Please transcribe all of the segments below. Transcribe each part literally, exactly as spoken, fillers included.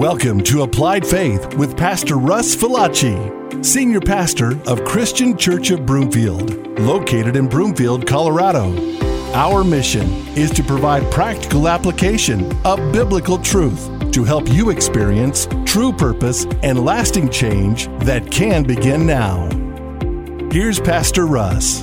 Welcome to Applied Faith with Pastor Russ Falacci, Senior Pastor of Christian Church of Broomfield, located in Broomfield, Colorado. Our mission is to provide practical application of biblical truth to help you experience true purpose and lasting change that can begin now. Here's Pastor Russ.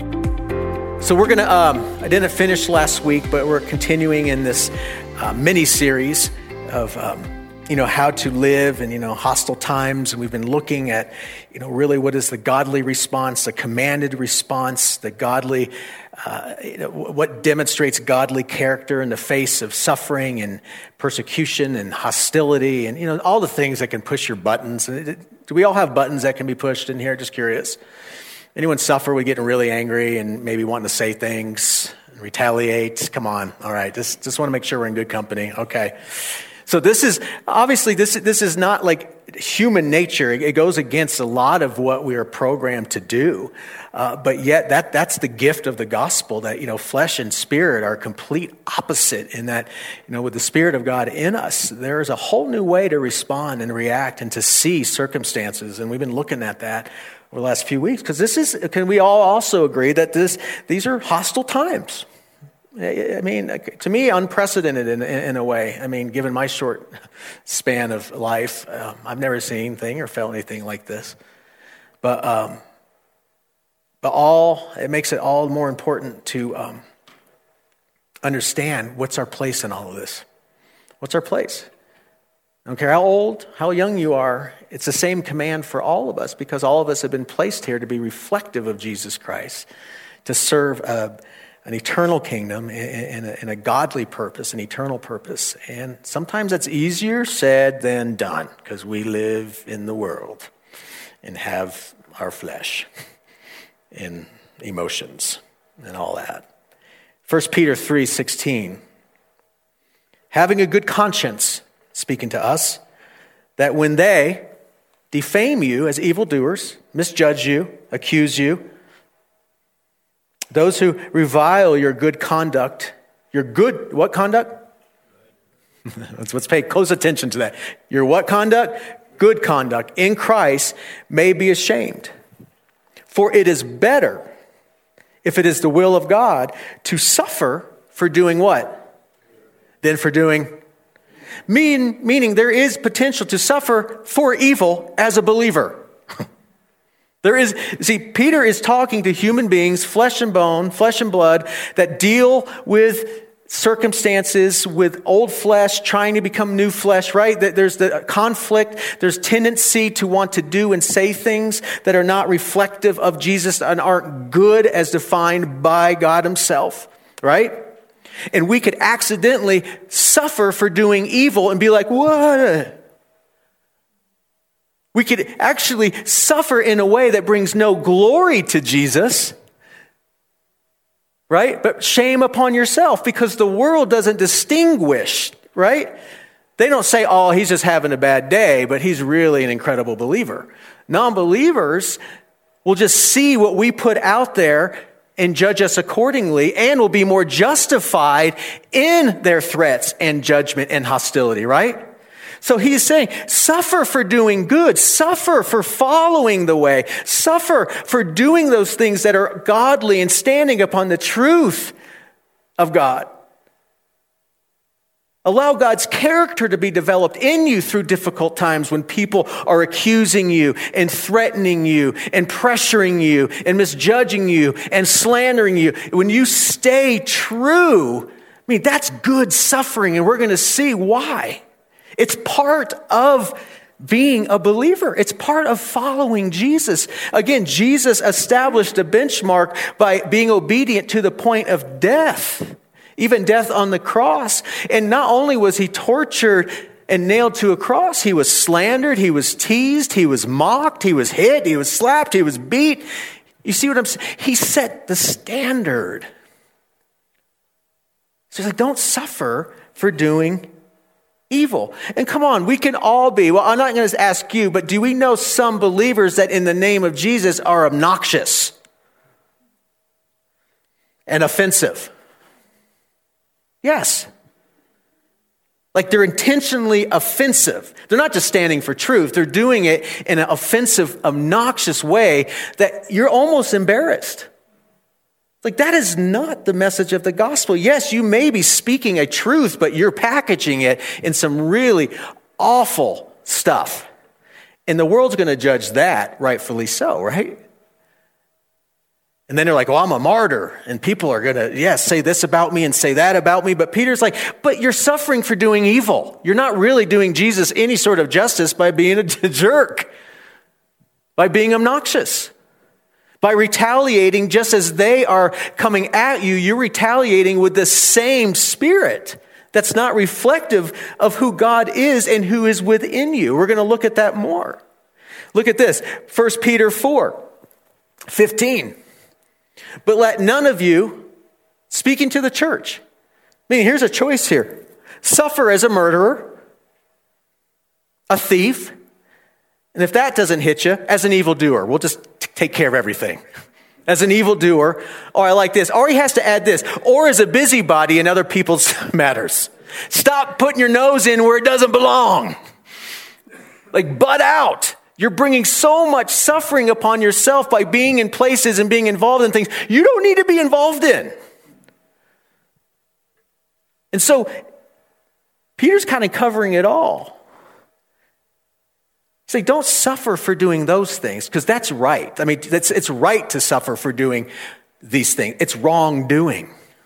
So we're going to, um, I didn't finish last week, but we're continuing in this uh, mini-series of, um, you know, how to live in, you know, hostile times. And we've been looking at, you know, really what is the godly response, the commanded response, the godly, uh, you know, what demonstrates godly character in the face of suffering and persecution and hostility and, you know, all the things that can push your buttons. Do we all have buttons that can be pushed in here? Just curious. Anyone suffer with getting really angry and maybe wanting to say things, retaliate? Come on. All right. Just, just want to make sure we're in good company. Okay. So this is, obviously, this, this is not like human nature. It goes against a lot of what we are programmed to do. Uh, but yet that that's the gift of the gospel, that, you know, flesh and spirit are complete opposite in that, you know, with the Spirit of God in us, there is a whole new way to respond and react and to see circumstances. And we've been looking at that over the last few weeks, because this is, can we all also agree that this these are hostile times? I mean, to me, unprecedented in, in a way. I mean, given my short span of life, um, I've never seen anything or felt anything like this. But um, but all it makes it all more important to um, understand what's our place in all of this. What's our place? I don't care how old, how young you are. It's the same command for all of us, because all of us have been placed here to be reflective of Jesus Christ, to serve a an eternal kingdom and a, and a godly purpose, an eternal purpose. And sometimes that's easier said than done, because we live in the world and have our flesh and emotions and all that. First Peter three sixteen, having a good conscience, speaking to us, that when they defame you as evildoers, misjudge you, accuse you, those who revile your good conduct, your good, what conduct? let's, let's pay close attention to that. Your what conduct? Good conduct in Christ may be ashamed. For it is better, if it is the will of God, to suffer for doing what? Than for doing. Mean, meaning there is potential to suffer for evil as a believer. There is, see, Peter is talking to human beings, flesh and bone, flesh and blood, that deal with circumstances, with old flesh trying to become new flesh, right? That there's the conflict, there's tendency to want to do and say things that are not reflective of Jesus and aren't good as defined by God himself, right? And we could accidentally suffer for doing evil and be like, what? We could actually suffer in a way that brings no glory to Jesus, right? But shame upon yourself, because the world doesn't distinguish, right? They don't say, oh, he's just having a bad day, but he's really an incredible believer. Non-believers will just see what we put out there and judge us accordingly, and will be more justified in their threats and judgment and hostility, right? So he's saying, suffer for doing good, suffer for following the way, suffer for doing those things that are godly and standing upon the truth of God. Allow God's character to be developed in you through difficult times when people are accusing you and threatening you and pressuring you and misjudging you and slandering you. When you stay true, I mean, that's good suffering, and we're going to see why. It's part of being a believer. It's part of following Jesus. Again, Jesus established a benchmark by being obedient to the point of death, even death on the cross. And not only was he tortured and nailed to a cross, he was slandered, he was teased, he was mocked, he was hit, he was slapped, he was beat. You see what I'm saying? He set the standard. So he's like, don't suffer for doing evil. And come on, we can all be, well, I'm not going to ask you, but do we know some believers that in the name of Jesus are obnoxious and offensive? Yes. Like they're intentionally offensive. They're not just standing for truth. They're doing it in an offensive, obnoxious way that you're almost embarrassed. Like that is not the message of the gospel. Yes, you may be speaking a truth, but you're packaging it in some really awful stuff. And the world's going to judge that, rightfully so, right? And then they're like, well, I'm a martyr. And people are going to, yes, say this about me and say that about me. But Peter's like, but you're suffering for doing evil. You're not really doing Jesus any sort of justice by being a jerk, by being obnoxious, by retaliating just as they are coming at you. You're retaliating with the same spirit that's not reflective of who God is and who is within you. We're going to look at that more. Look at this, First Peter four fifteen. But let none of you, speaking to the church, I mean, here's a choice here. Suffer as a murderer, a thief, and if that doesn't hit you, as an evildoer. We'll just t- take care of everything. As an evildoer, or I like this, or he has to add this, or as a busybody in other people's matters. Stop putting your nose in where it doesn't belong. Like, butt out. You're bringing so much suffering upon yourself by being in places and being involved in things you don't need to be involved in. And so, Peter's kind of covering it all. He's like, don't suffer for doing those things, because that's right. I mean, it's, it's right to suffer for doing these things. It's wrongdoing.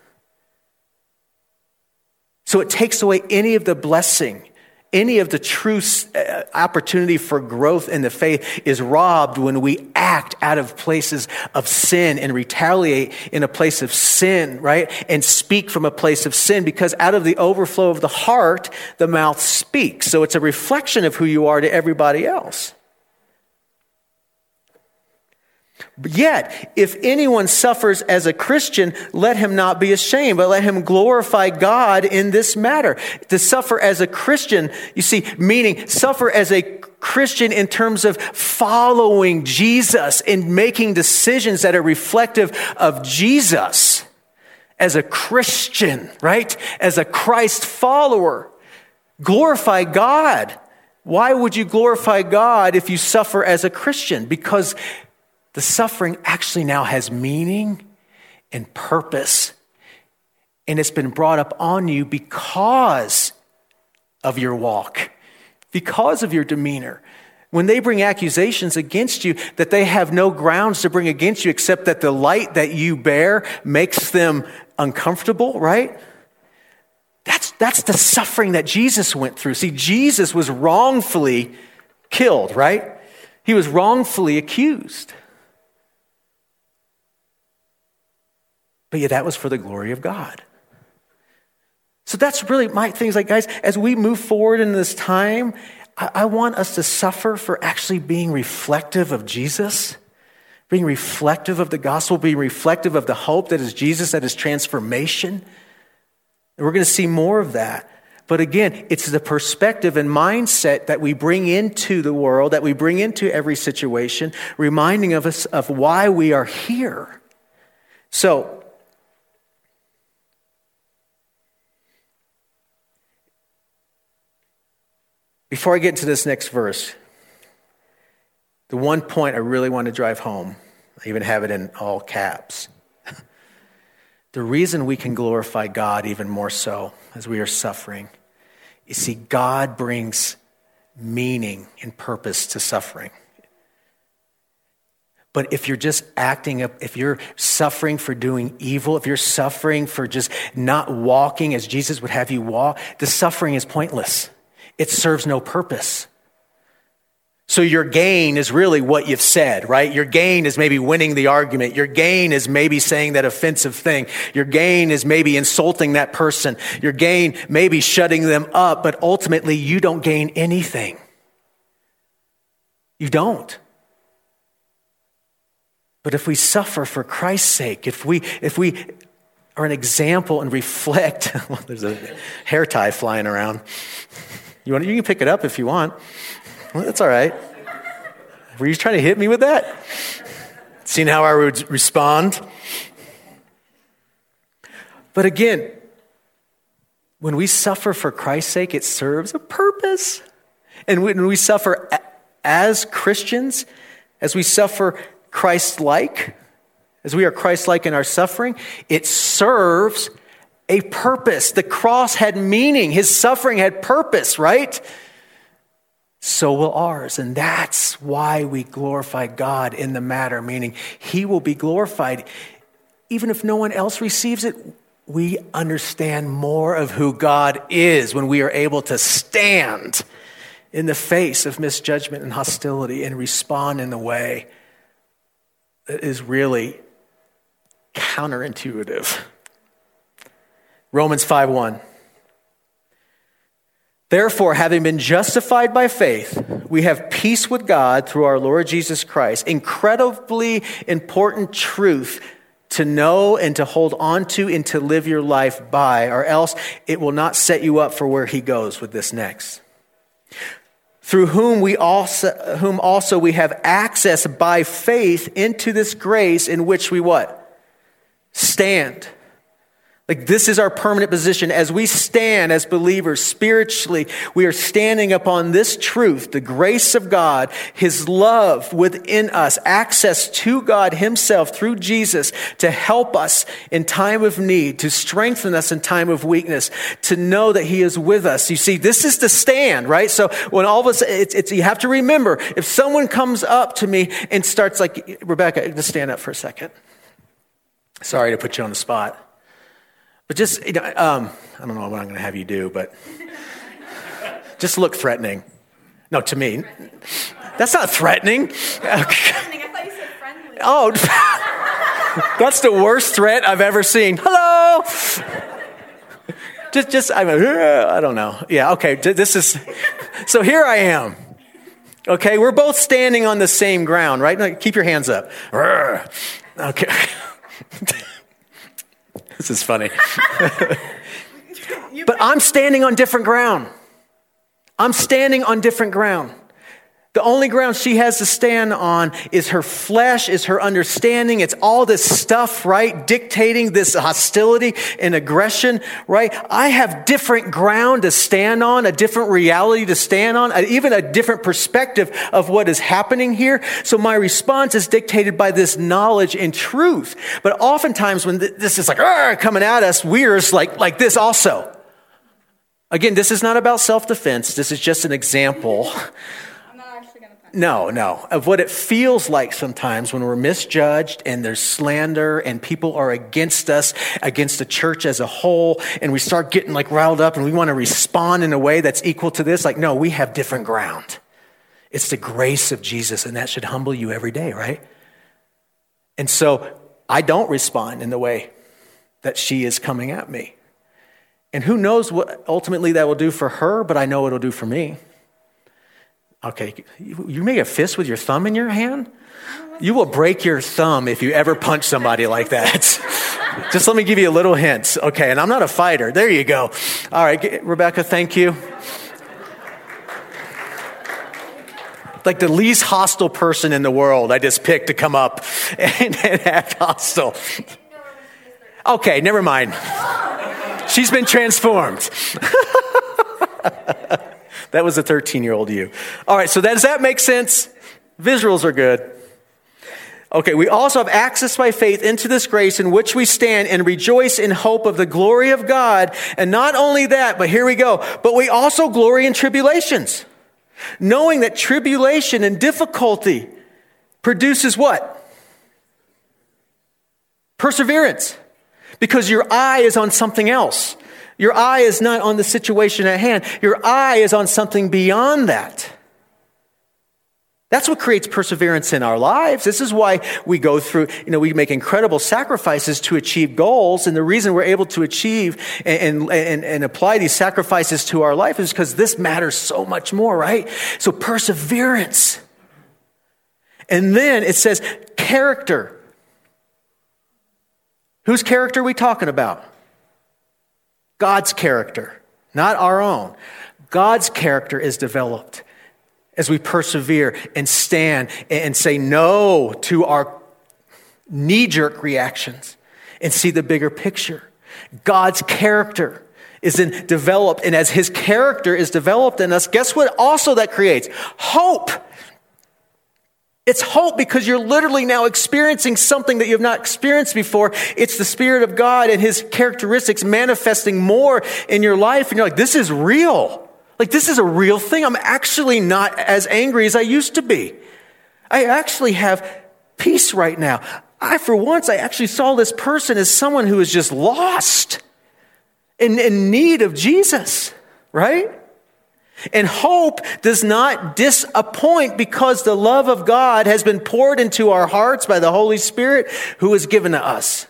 So it takes away any of the blessing. Any of the true opportunity for growth in the faith is robbed when we act out of places of sin and retaliate in a place of sin, right? And speak from a place of sin, because out of the overflow of the heart, the mouth speaks. So it's a reflection of who you are to everybody else. But yet, if anyone suffers as a Christian, let him not be ashamed, but let him glorify God in this matter. To suffer as a Christian, you see, meaning suffer as a Christian in terms of following Jesus and making decisions that are reflective of Jesus as a Christian, right? As a Christ follower. Glorify God. Why would you glorify God if you suffer as a Christian? Because the suffering actually now has meaning and purpose. And it's been brought up on you because of your walk, because of your demeanor. When they bring accusations against you that they have no grounds to bring against you except that the light that you bear makes them uncomfortable, right? That's, that's the suffering that Jesus went through. See, Jesus was wrongfully killed, right? He was wrongfully accused. But yet that was for the glory of God. So that's really my things. Like, guys, as we move forward in this time, I, I want us to suffer for actually being reflective of Jesus, being reflective of the gospel, being reflective of the hope that is Jesus, that is transformation. And we're going to see more of that. But again, it's the perspective and mindset that we bring into the world, that we bring into every situation, reminding of us of why we are here. So, before I get into this next verse, the one point I really want to drive home, I even have it in all caps. The reason we can glorify God even more so as we are suffering, you see, God brings meaning and purpose to suffering. But if you're just acting up, if you're suffering for doing evil, if you're suffering for just not walking as Jesus would have you walk, the suffering is pointless. It serves no purpose. So your gain is really what you've said, right? Your gain is maybe winning the argument. Your gain is maybe saying that offensive thing. Your gain is maybe insulting that person. Your gain may be shutting them up, but ultimately you don't gain anything. You don't. But if we suffer for Christ's sake, if we if we are an example and reflect, well, there's a hair tie flying around. You want? You can pick it up if you want. Well, that's all right. Were you trying to hit me with that? Seeing how I would respond? But again, when we suffer for Christ's sake, it serves a purpose. And when we suffer as Christians, as we suffer Christ-like, as we are Christ-like in our suffering, it serves a purpose. The cross had meaning. His suffering had purpose, right? So will ours. And that's why we glorify God in the matter, meaning he will be glorified. Even if no one else receives it, we understand more of who God is when we are able to stand in the face of misjudgment and hostility and respond in a way that is really counterintuitive. Romans five one. Therefore, having been justified by faith, we have peace with God through our Lord Jesus Christ. Incredibly important truth to know and to hold on to and to live your life by, or else it will not set you up for where he goes with this next. Through whom we also, whom also we have access by faith into this grace in which we what? Stand. Like this is our permanent position. As we stand as believers spiritually, we are standing upon this truth, the grace of God, his love within us, access to God himself through Jesus to help us in time of need, to strengthen us in time of weakness, to know that he is with us. You see, this is the stand, right? So when all of us, it's, it's, you have to remember, if someone comes up to me and starts like, Rebecca, just stand up for a second. Sorry to put you on the spot. But just, you know, um, I don't know what I'm going to have you do, but just look threatening. No, to me. That's not threatening. Threatening. I thought you said friendly. Oh, that's the worst threat I've ever seen. Hello. Just, just, I mean, I don't know. Yeah, okay, this is, so here I am. Okay, we're both standing on the same ground, right? Now, keep your hands up. Okay. This is funny. But I'm standing on different ground. I'm standing on different ground. The only ground she has to stand on is her flesh, is her understanding. It's all this stuff, right? Dictating this hostility and aggression, right? I have different ground to stand on, a different reality to stand on, even a different perspective of what is happening here. So my response is dictated by this knowledge and truth. But oftentimes when this is like coming at us, we're like, like this also. Again, this is not about self-defense. This is just an example. No, no. Of what it feels like sometimes when we're misjudged and there's slander and people are against us, against the church as a whole, and we start getting like riled up and we want to respond in a way that's equal to this. Like, no, we have different ground. It's the grace of Jesus, and that should humble you every day, right? And so I don't respond in the way that she is coming at me. And who knows what ultimately that will do for her, but I know it'll do for me. Okay, you make a fist with your thumb in your hand? You will break your thumb if you ever punch somebody like that. Just let me give you a little hint. Okay, and I'm not a fighter. There you go. All right, Rebecca, thank you. Like the least hostile person in the world I just picked to come up and, and act hostile. Okay, never mind. She's been transformed. That was a thirteen-year-old you. All right, so that, does that make sense? Visuals are good. Okay, we also have access by faith into this grace in which we stand and rejoice in hope of the glory of God. And not only that, but here we go, but we also glory in tribulations, knowing that tribulation and difficulty produces what? Perseverance. Because your eye is on something else. Your eye is not on the situation at hand. Your eye is on something beyond that. That's what creates perseverance in our lives. This is why we go through, you know, we make incredible sacrifices to achieve goals. And the reason we're able to achieve and, and, and apply these sacrifices to our life is because this matters so much more, right? So perseverance. And then it says character. Whose character are we talking about? God's character, not our own. God's character is developed as we persevere and stand and say no to our knee-jerk reactions and see the bigger picture. God's character is in developed, and as his character is developed in us, guess what also that creates? Hope. It's hope because you're literally now experiencing something that you have not experienced before. It's the Spirit of God and his characteristics manifesting more in your life. And you're like, this is real. Like, this is a real thing. I'm actually not as angry as I used to be. I actually have peace right now. I, for once, I actually saw this person as someone who is just lost, in, in need of Jesus, right? And hope does not disappoint because the love of God has been poured into our hearts by the Holy Spirit who is given to us.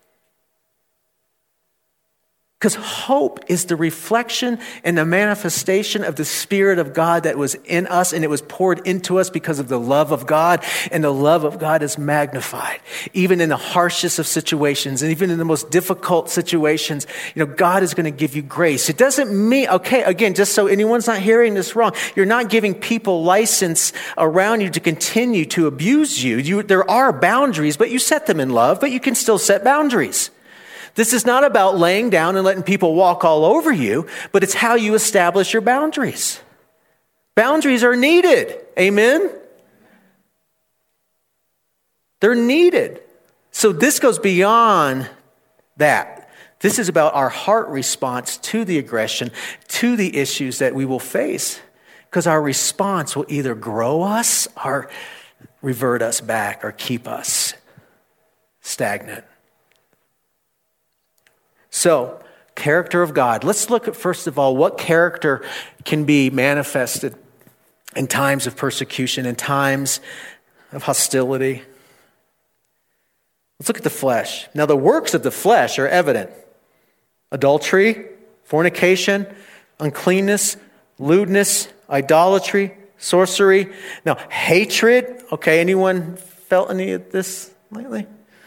Because hope is the reflection and the manifestation of the Spirit of God that was in us, and it was poured into us because of the love of God, and the love of God is magnified. Even in the harshest of situations, and even in the most difficult situations, you know, God is going to give you grace. It doesn't mean, okay, again, just so anyone's not hearing this wrong, you're not giving people license around you to continue to abuse you. you there are boundaries, but you set them in love, but you can still set boundaries. This is not about laying down and letting people walk all over you, but it's how you establish your boundaries. Boundaries are needed. Amen? They're needed. So this goes beyond that. This is about our heart response to the aggression, to the issues that we will face. Because our response will either grow us or revert us back or keep us stagnant. So, character of God. Let's look at, first of all, what character can be manifested in times of persecution, in times of hostility. Let's look at the flesh. Now, the works of the flesh are evident. Adultery, fornication, uncleanness, lewdness, idolatry, sorcery. Now, hatred. Okay, anyone felt any of this lately?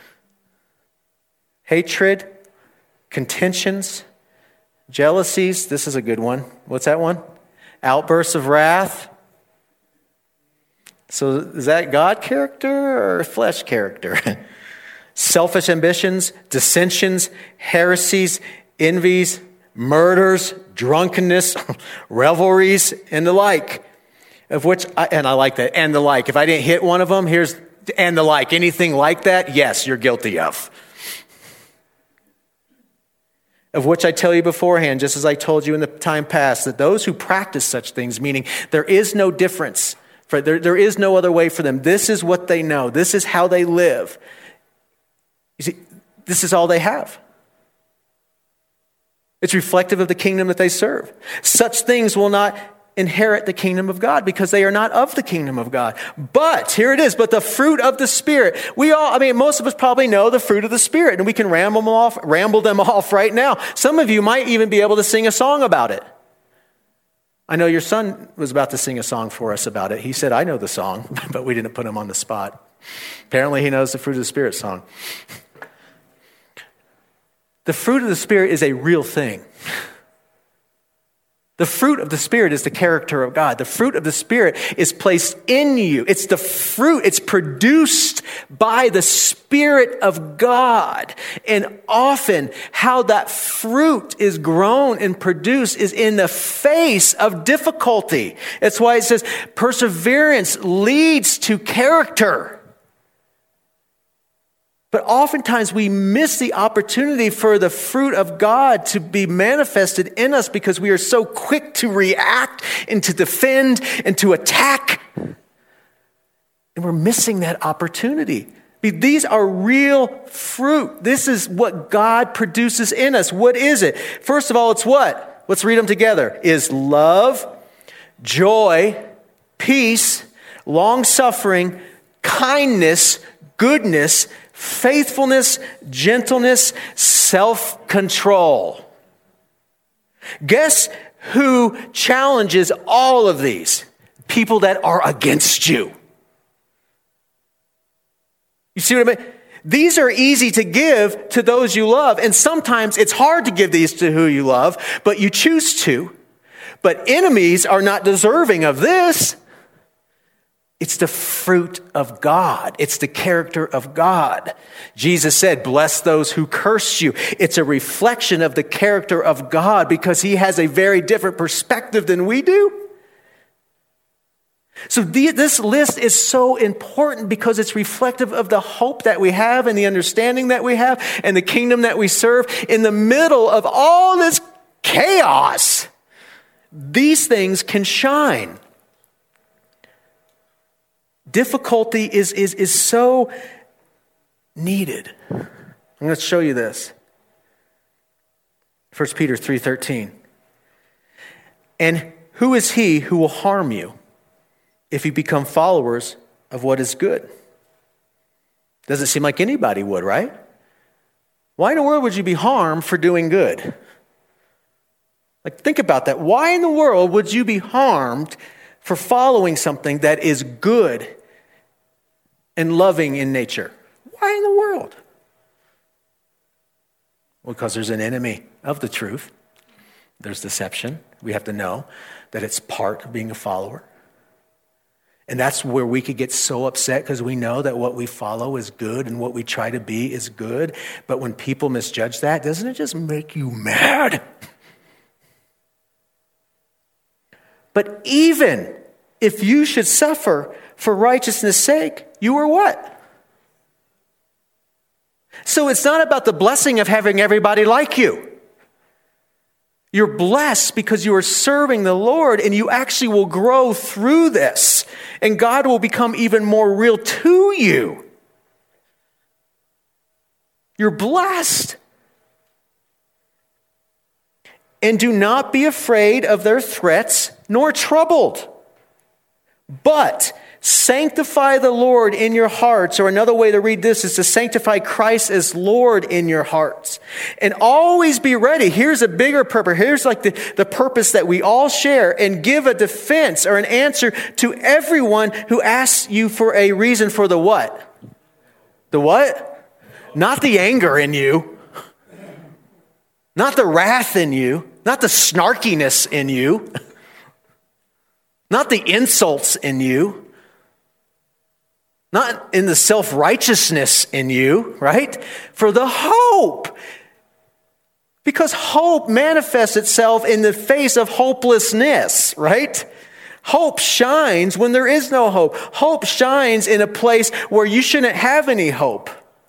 Hatred. Contentions, jealousies, this is a good one. What's that one? Outbursts of wrath. So is that God character or flesh character? Selfish ambitions, dissensions, heresies, envies, murders, drunkenness, revelries, and the like. Of which, I, and I like that, and the like. If I didn't hit one of them, here's and the like. Anything like that, yes, you're guilty of. Of which I tell you beforehand, just as I told you in the time past, that those who practice such things, meaning there is no difference, for there, there is no other way for them. This is what they know. This is how they live. You see, this is all they have. It's reflective of the kingdom that they serve. Such things will not inherit the kingdom of God because they are not of the kingdom of God. But, here it is, but the fruit of the Spirit. We all, I mean, most of us probably know the fruit of the Spirit, and we can ramble them off, ramble them off right now. Some of you might even be able to sing a song about it. I know your son was about to sing a song for us about it. He said, I know the song, but we didn't put him on the spot. Apparently he knows the fruit of the Spirit song. The fruit of the Spirit is a real thing. The fruit of the Spirit is the character of God. The fruit of the Spirit is placed in you. It's the fruit. It's produced by the Spirit of God. And often how that fruit is grown and produced is in the face of difficulty. That's why it says perseverance leads to character. But oftentimes we miss the opportunity for the fruit of God to be manifested in us because we are so quick to react and to defend and to attack. And we're missing that opportunity. These are real fruit. This is what God produces in us. What is it? First of all, it's what? Let's read them together. Is love, joy, peace, long-suffering, kindness, goodness, faithfulness, gentleness, self-control. Guess who challenges all of these? People that are against you. You see what I mean? These are easy to give to those you love, and sometimes it's hard to give these to who you love, but you choose to. But enemies are not deserving of this. It's the fruit of God. It's the character of God. Jesus said, bless those who curse you. It's a reflection of the character of God because he has a very different perspective than we do. So the, this list is so important because it's reflective of the hope that we have and the understanding that we have and the kingdom that we serve. In the middle of all this chaos, these things can shine. Difficulty is, is, is so needed. I'm going to show you this. First Peter three thirteen. And who is he who will harm you if you become followers of what is good? Doesn't seem like anybody would, right? Why in the world would you be harmed for doing good? Like, think about that. Why in the world would you be harmed for following something that is good and loving in nature? Why in the world? Well, because there's an enemy of the truth. There's deception. We have to know that it's part of being a follower. And that's where we could get so upset because we know that what we follow is good and what we try to be is good. But when people misjudge that, doesn't it just make you mad? But even if you should suffer for righteousness' sake, you are what? So it's not about the blessing of having everybody like you. You're blessed because you are serving the Lord and you actually will grow through this. And God will become even more real to you. You're blessed. And do not be afraid of their threats, nor troubled. But sanctify the Lord in your hearts. Or another way to read this is to sanctify Christ as Lord in your hearts. And always be ready. Here's a bigger purpose. Here's like the, the purpose that we all share. And give a defense or an answer to everyone who asks you for a reason for the what? The what? Not the anger in you. Not the wrath in you. Not the snarkiness in you. Not the insults in you. Not in the self-righteousness in you, right? For the hope. Because hope manifests itself in the face of hopelessness, right? Hope shines when there is no hope. Hope shines in a place where you shouldn't have any hope.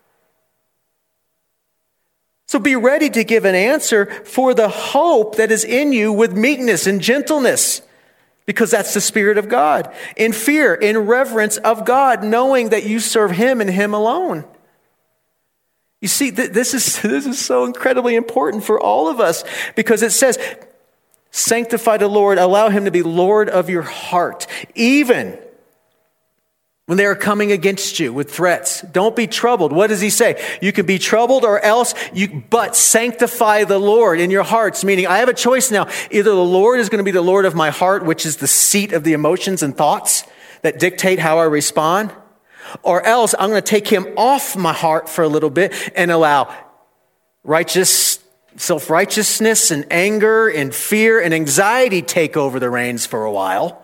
So be ready to give an answer for the hope that is in you with meekness and gentleness, because that's the Spirit of God. In fear, in reverence of God, knowing that you serve Him and Him alone. You see, th- this is, this is so incredibly important for all of us, because it says, sanctify the Lord, allow Him to be Lord of your heart, even when they are coming against you with threats. Don't be troubled. What does he say? You can be troubled or else you, but sanctify the Lord in your hearts. Meaning I have a choice now. Either the Lord is going to be the Lord of my heart, which is the seat of the emotions and thoughts that dictate how I respond. Or else I'm going to take him off my heart for a little bit and allow righteous, self-righteousness and anger and fear and anxiety take over the reins for a while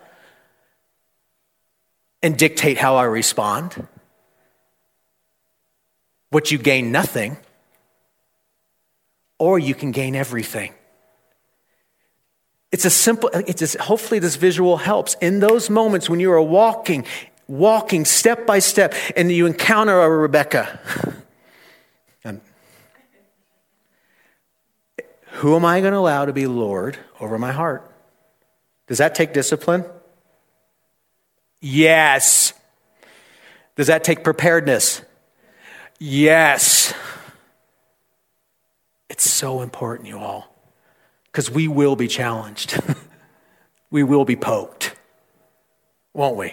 and dictate how I respond. But you gain nothing, or you can gain everything. It's a simple, it's just, hopefully this visual helps. In those moments when you are walking, walking step by step, and you encounter a Rebecca. And who am I going to allow to be Lord over my heart? Does that take discipline? Yes. Does that take preparedness? Yes. It's so important, you all, because we will be challenged. We will be poked, won't we?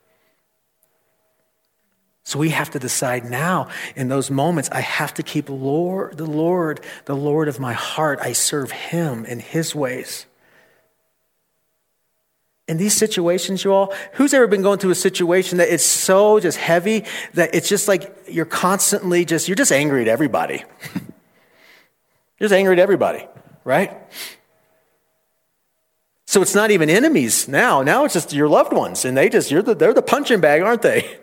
So we have to decide now in those moments, I have to keep Lord, the Lord, the Lord of my heart. I serve Him in His ways. In these situations, you all, who's ever been going through a situation that it's so just heavy that it's just like you're constantly just, you're just angry at everybody. You're just angry at everybody, right? So it's not even enemies now. Now it's just your loved ones, and they just you're the, they're the punching bag, aren't they?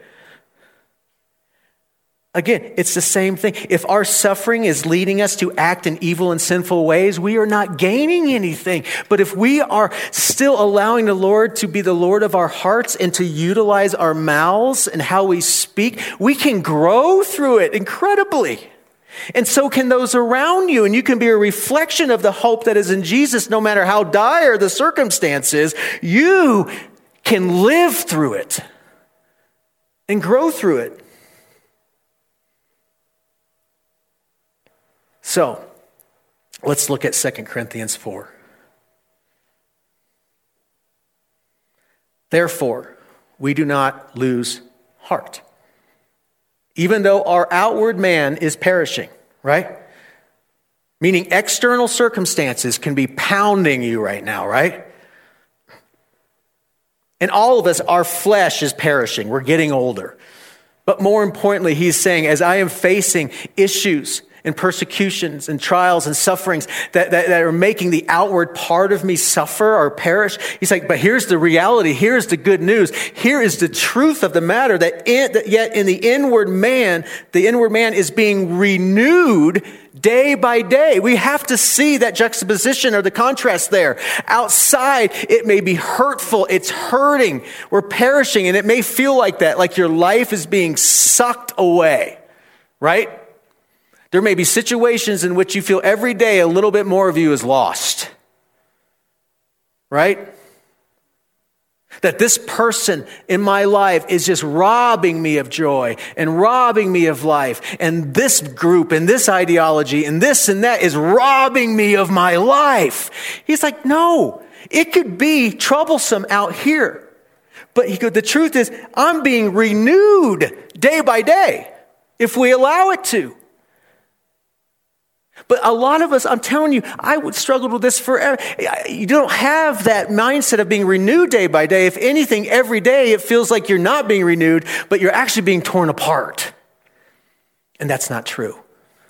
Again, it's the same thing. If our suffering is leading us to act in evil and sinful ways, we are not gaining anything. But if we are still allowing the Lord to be the Lord of our hearts and to utilize our mouths and how we speak, we can grow through it incredibly. And so can those around you. And you can be a reflection of the hope that is in Jesus, no matter how dire the circumstances. You can live through it and grow through it. So, let's look at Second Corinthians four. Therefore, we do not lose heart. Even though our outward man is perishing, right? Meaning external circumstances can be pounding you right now, right? And all of us, our flesh is perishing. We're getting older. But more importantly, he's saying, as I am facing issues and persecutions and trials and sufferings that, that, that are making the outward part of me suffer or perish. He's like, but here's the reality. Here's the good news. Here is the truth of the matter that, in, that yet in the inward man, the inward man is being renewed day by day. We have to see that juxtaposition or the contrast there. Outside, it may be hurtful. It's hurting. We're perishing, and it may feel like that, like your life is being sucked away, right? There may be situations in which you feel every day a little bit more of you is lost. Right? That this person in my life is just robbing me of joy and robbing me of life. And this group and this ideology and this and that is robbing me of my life. He's like, no, it could be troublesome out here. But he could, the truth is, I'm being renewed day by day if we allow it to. But a lot of us, I'm telling you, I would struggle with this forever. You don't have that mindset of being renewed day by day. If anything, every day it feels like you're not being renewed, but you're actually being torn apart. And that's not true.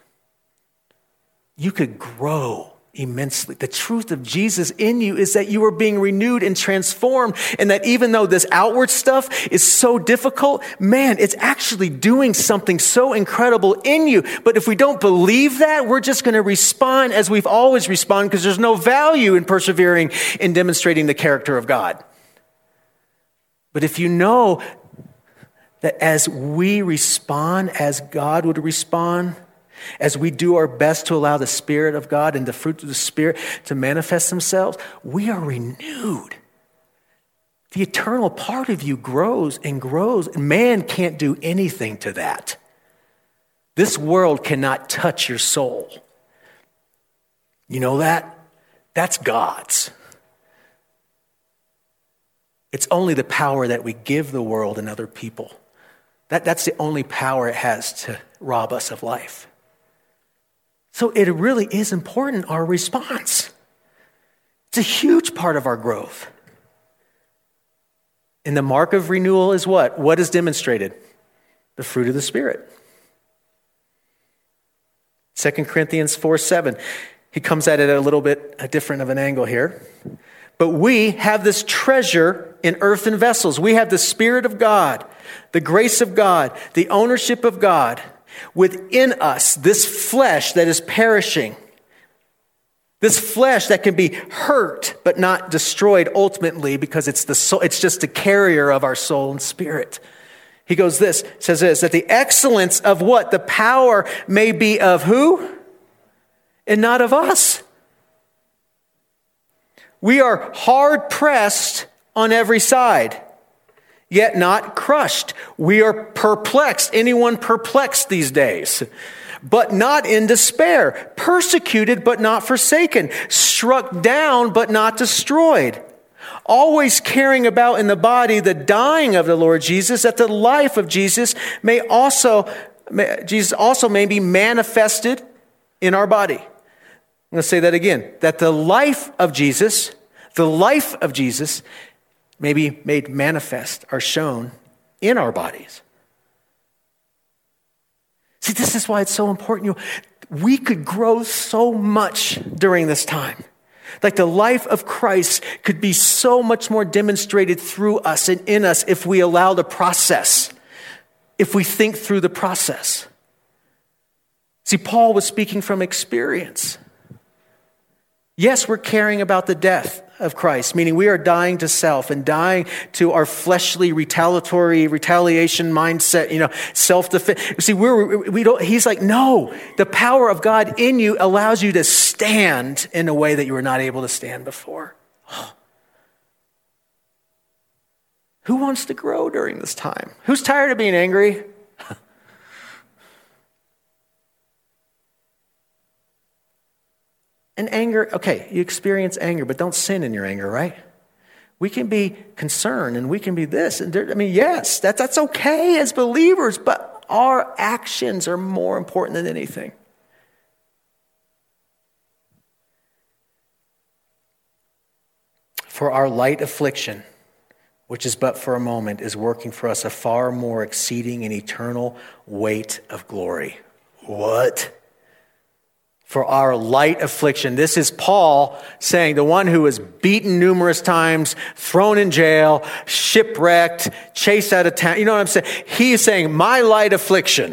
You could grow immensely. The truth of Jesus in you is that you are being renewed and transformed, and that even though this outward stuff is so difficult, man, it's actually doing something so incredible in you. But if we don't believe that, we're just going to respond as we've always responded, because there's no value in persevering in demonstrating the character of God. But if you know that as we respond as God would respond, as we do our best to allow the Spirit of God and the fruit of the Spirit to manifest themselves, we are renewed. The eternal part of you grows and grows, and man can't do anything to that. This world cannot touch your soul. You know that? That's God's. It's only the power that we give the world and other people. That, that's the only power it has to rob us of life. So it really is important, our response. It's a huge part of our growth. And the mark of renewal is what? What is demonstrated? The fruit of the Spirit. Second Corinthians four seven. He comes at it a little bit a different of an angle here. But we have this treasure in earthen vessels. We have the Spirit of God, the grace of God, the ownership of God within us, this flesh that is perishing, this flesh that can be hurt but not destroyed ultimately, because it's the soul, it's just the carrier of our soul and spirit. He goes this, says this, that the excellence of what? The power may be of who? And not of us. We are hard pressed on every side, yet not crushed. We are perplexed. Anyone perplexed these days? But not in despair. Persecuted, but not forsaken. Struck down, but not destroyed. Always carrying about in the body the dying of the Lord Jesus, that the life of Jesus may also, may, Jesus also may be manifested in our body. I'm going to say that again. That the life of Jesus, the life of Jesus may be made manifest or shown in our bodies. See, this is why it's so important. You know, we could grow so much during this time. Like the life of Christ could be so much more demonstrated through us and in us if we allow the process, if we think through the process. See, Paul was speaking from experience. Yes, we're caring about the death of Christ, meaning we are dying to self and dying to our fleshly retaliatory retaliation mindset, you know, self-defense. See, we're, we don't, he's like, no, the power of God in you allows you to stand in a way that you were not able to stand before. Who wants to grow during this time? Who's tired of being angry? And anger, okay, you experience anger, but don't sin in your anger, right? We can be concerned and we can be this. And there, I mean, yes, that, that's okay as believers, but our actions are more important than anything. For our light affliction, which is but for a moment, is working for us a far more exceeding and eternal weight of glory. What? For our light affliction. This is Paul saying, the one who was beaten numerous times, thrown in jail, shipwrecked, chased out of town. You know what I'm saying? He is saying, my light affliction.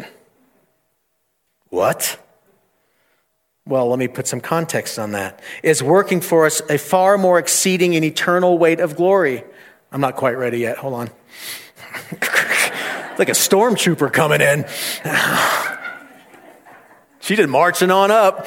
What? Well, let me put some context on that. Is working for us a far more exceeding and eternal weight of glory. I'm not quite ready yet. Hold on. Like a stormtrooper coming in. She did marching on up.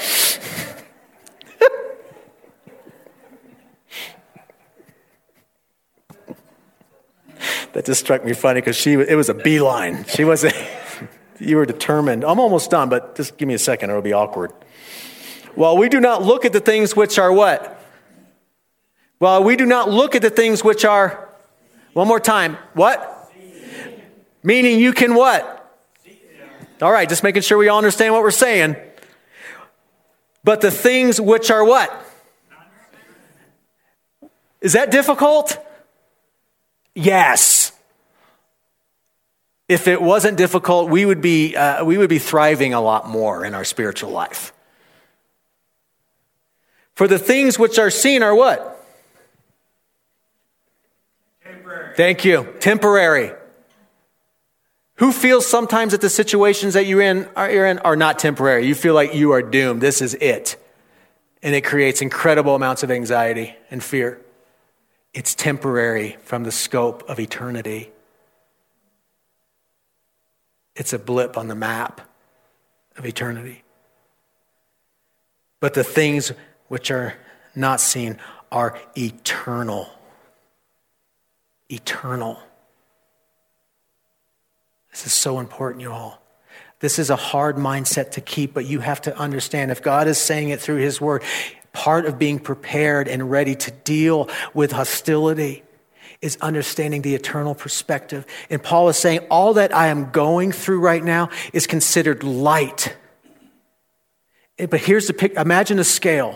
That just struck me funny because she it was a beeline. She wasn't, you were determined. I'm almost done, but just give me a second. It'll be awkward. Well, we do not look at the things which are what? Well, we do not look at the things which are, one more time, what? Meaning you can what? All right, just making sure we all understand what we're saying. But the things which are what? Is that difficult? Yes. If it wasn't difficult, we would be uh, we would be thriving a lot more in our spiritual life. For the things which are seen are what? Temporary. Thank you. Temporary. Who feels sometimes that the situations that you're in, are, you're in are not temporary? You feel like you are doomed. This is it. And it creates incredible amounts of anxiety and fear. It's temporary from the scope of eternity. It's a blip on the map of eternity. But the things which are not seen are eternal. Eternal. This is so important, you all. This is a hard mindset to keep, but you have to understand if God is saying it through his word, part of being prepared and ready to deal with hostility is understanding the eternal perspective. And Paul is saying all that I am going through right now is considered light. But here's the picture. Imagine a scale.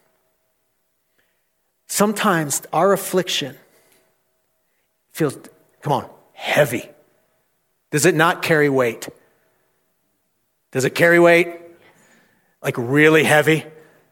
Sometimes our affliction feels, come on, heavy. Does it not carry weight? Does it carry weight? Like really heavy?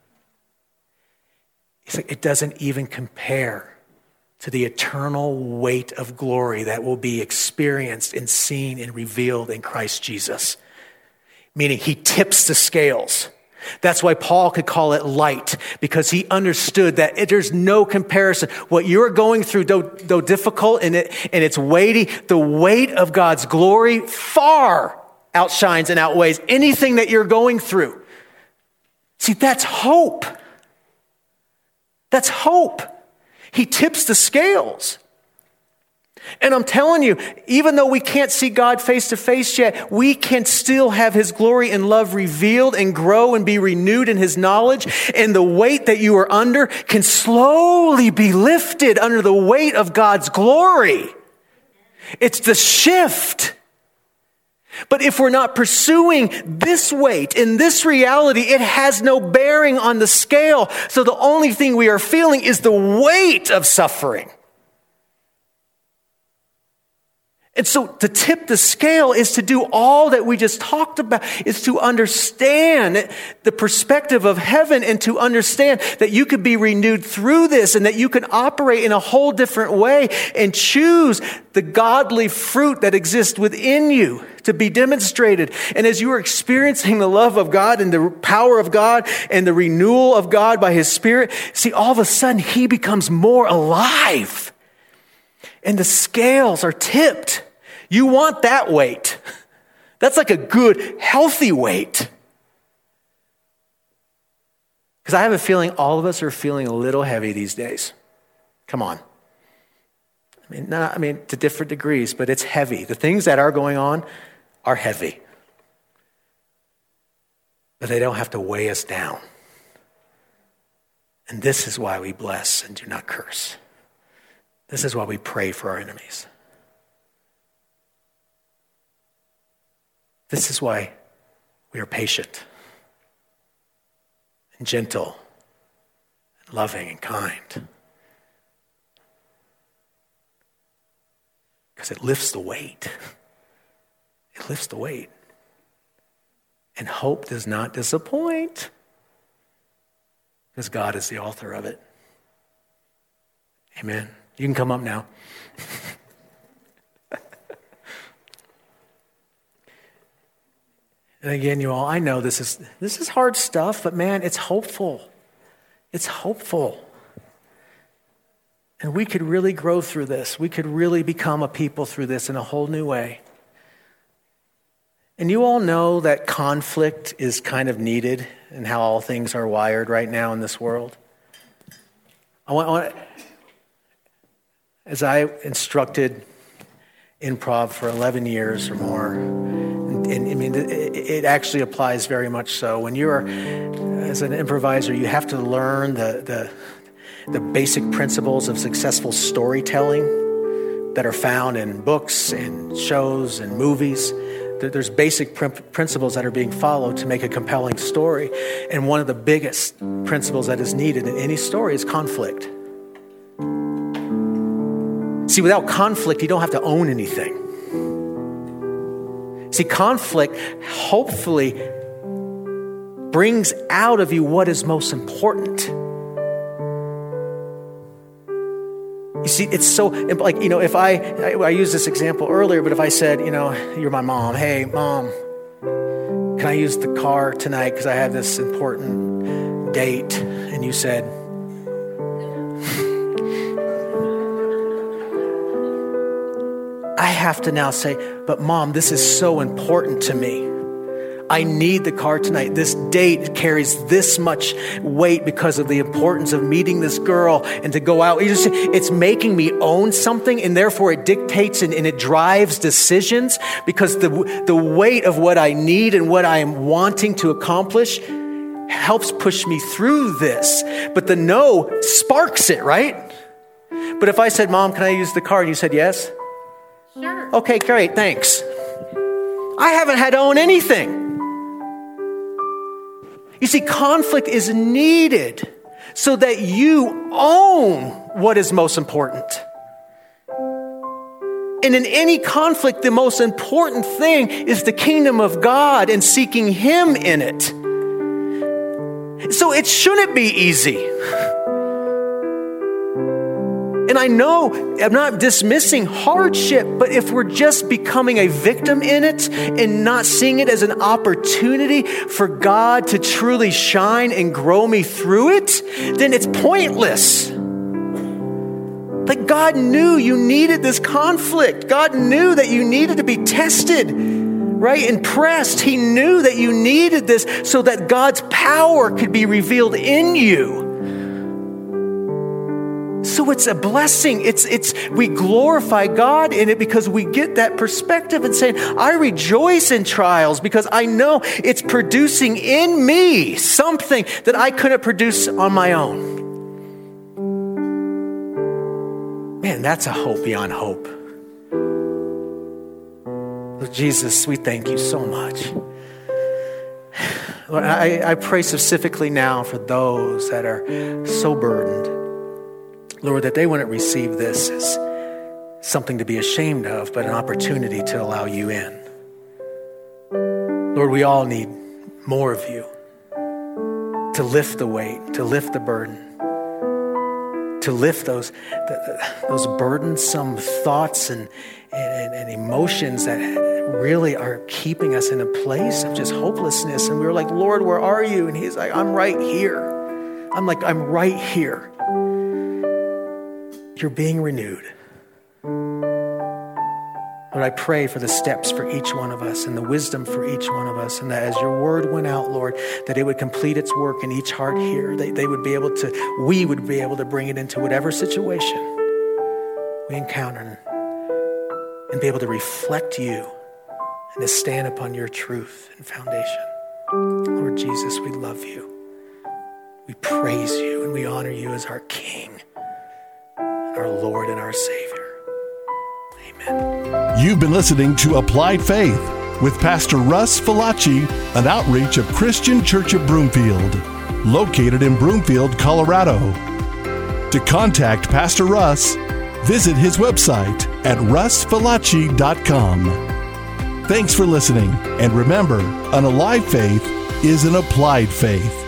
It's like it doesn't even compare to the eternal weight of glory that will be experienced and seen and revealed in Christ Jesus. Meaning he tips the scales. That's why Paul could call it light, because he understood that it, there's no comparison. What you're going through, though, though difficult and, it, and it's weighty, the weight of God's glory far outshines and outweighs anything that you're going through. See, that's hope. That's hope. He tips the scales. And I'm telling you, even though we can't see God face to face yet, we can still have his glory and love revealed and grow and be renewed in his knowledge. And the weight that you are under can slowly be lifted under the weight of God's glory. It's the shift. But if we're not pursuing this weight in this reality, it has no bearing on the scale. So the only thing we are feeling is the weight of suffering. And so to tip the scale is to do all that we just talked about, is to understand the perspective of heaven and to understand that you could be renewed through this and that you can operate in a whole different way and choose the godly fruit that exists within you to be demonstrated. And as you are experiencing the love of God and the power of God and the renewal of God by His Spirit, see, all of a sudden He becomes more alive and the scales are tipped. You want that weight. That's like a good, healthy weight. Because I have a feeling all of us are feeling a little heavy these days. Come on. I mean, not, I mean, to different degrees, but it's heavy. The things that are going on are heavy. But they don't have to weigh us down. And this is why we bless and do not curse. This is why we pray for our enemies. This is why we are patient and gentle and loving and kind. Because it lifts the weight. It lifts the weight. And hope does not disappoint. Because God is the author of it. Amen. You can come up now. And again, you all, I know this is this is hard stuff, but man, it's hopeful. It's hopeful. And we could really grow through this. We could really become a people through this in a whole new way. And you all know that conflict is kind of needed in how all things are wired right now in this world. I want, I want as I instructed improv for eleven years or more, and, and I mean, it, it actually applies very much so. When you're, as an improviser, you have to learn the, the, the basic principles of successful storytelling that are found in books and shows and movies. There's basic principles that are being followed to make a compelling story. And one of the biggest principles that is needed in any story is conflict. See, without conflict, you don't have to own anything. See, conflict hopefully brings out of you what is most important. You see, it's so, like, you know, if I, I, I used this example earlier, but if I said, you know, you're my mom, hey, mom, can I use the car tonight because I have this important date? And you said, I have to now say, but mom, this is so important to me. I need the car tonight. This date carries this much weight because of the importance of meeting this girl and to go out. It's making me own something, and therefore it dictates and, and it drives decisions because the, the weight of what I need and what I am wanting to accomplish helps push me through this. But the no sparks it, right? But if I said, Mom, can I use the car? And you said yes? Sure. Okay, great, thanks. I haven't had to own anything. You see, conflict is needed so that you own what is most important. And in any conflict, the most important thing is the kingdom of God and seeking Him in it. So it shouldn't be easy. And I know I'm not dismissing hardship, but if we're just becoming a victim in it and not seeing it as an opportunity for God to truly shine and grow me through it, then it's pointless. Like, God knew you needed this conflict. God knew that you needed to be tested, right? And pressed. He knew that you needed this so that God's power could be revealed in you. So it's a blessing. It's it's we glorify God in it because we get that perspective and saying, I rejoice in trials because I know it's producing in me something that I couldn't produce on my own. Man, that's a hope beyond hope. Lord Jesus, we thank you so much. Lord, I, I pray specifically now for those that are so burdened. Lord, that they wouldn't receive this as something to be ashamed of, but an opportunity to allow you in. Lord, we all need more of you to lift the weight, to lift the burden, to lift those those burdensome thoughts and, and, and emotions that really are keeping us in a place of just hopelessness. And we were like, Lord, where are you? And he's like, I'm right here. I'm like, I'm right here. You're being renewed. Lord, I pray for the steps for each one of us and the wisdom for each one of us. And that as your word went out, Lord, that it would complete its work in each heart here. They, they would be able to, we would be able to bring it into whatever situation we encounter and be able to reflect you and to stand upon your truth and foundation. Lord Jesus, we love you. We praise you and we honor you as our King, our Lord and our Savior. Amen. You've been listening to Applied Faith with Pastor Russ Falacci, an outreach of Christian Church of Broomfield, located in Broomfield, Colorado. To contact Pastor Russ, visit his website at russ falacci dot com. Thanks for listening, and remember, an alive faith is an applied faith.